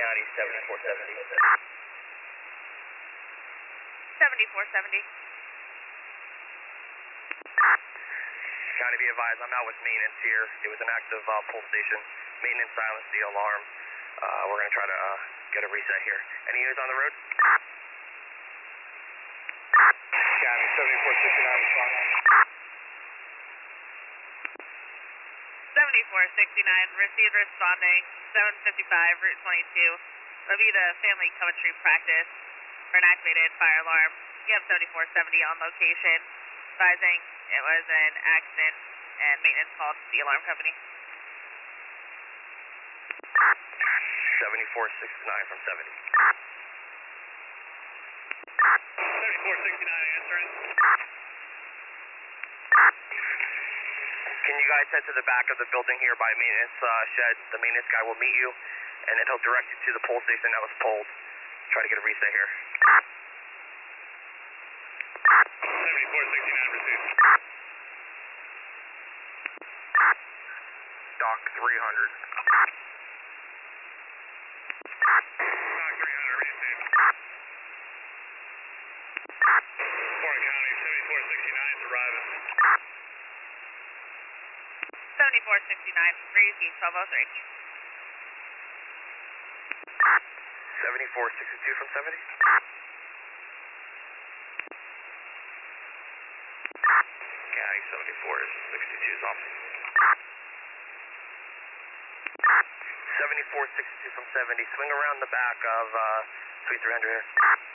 County, 7470. 7470. County, be advised, I'm out with maintenance here. It was an active pull station. Maintenance silenced the alarm. We're going to try to get a reset here. Any units on the road? County, 7469, respond. 7469, received responding, 755, Route 22. That'll be the family coverage practice for an activated fire alarm. You have 7470 on location, advising it was an accident and maintenance called the alarm company. 7469 from 70. 7469 answering. Can you guys head to the back of the building here by maintenance shed? The maintenance guy will meet you, and then he'll direct you to the pull station that was pulled. Try to get a reset here. 7469 received. Dock 300. Dock 300 received. Warren County, 7469 is arriving. 7469, Breezy, 1203. 7462 from 70. County 7462 is off. 7462 from 70. Swing around the back of Suite 300 here.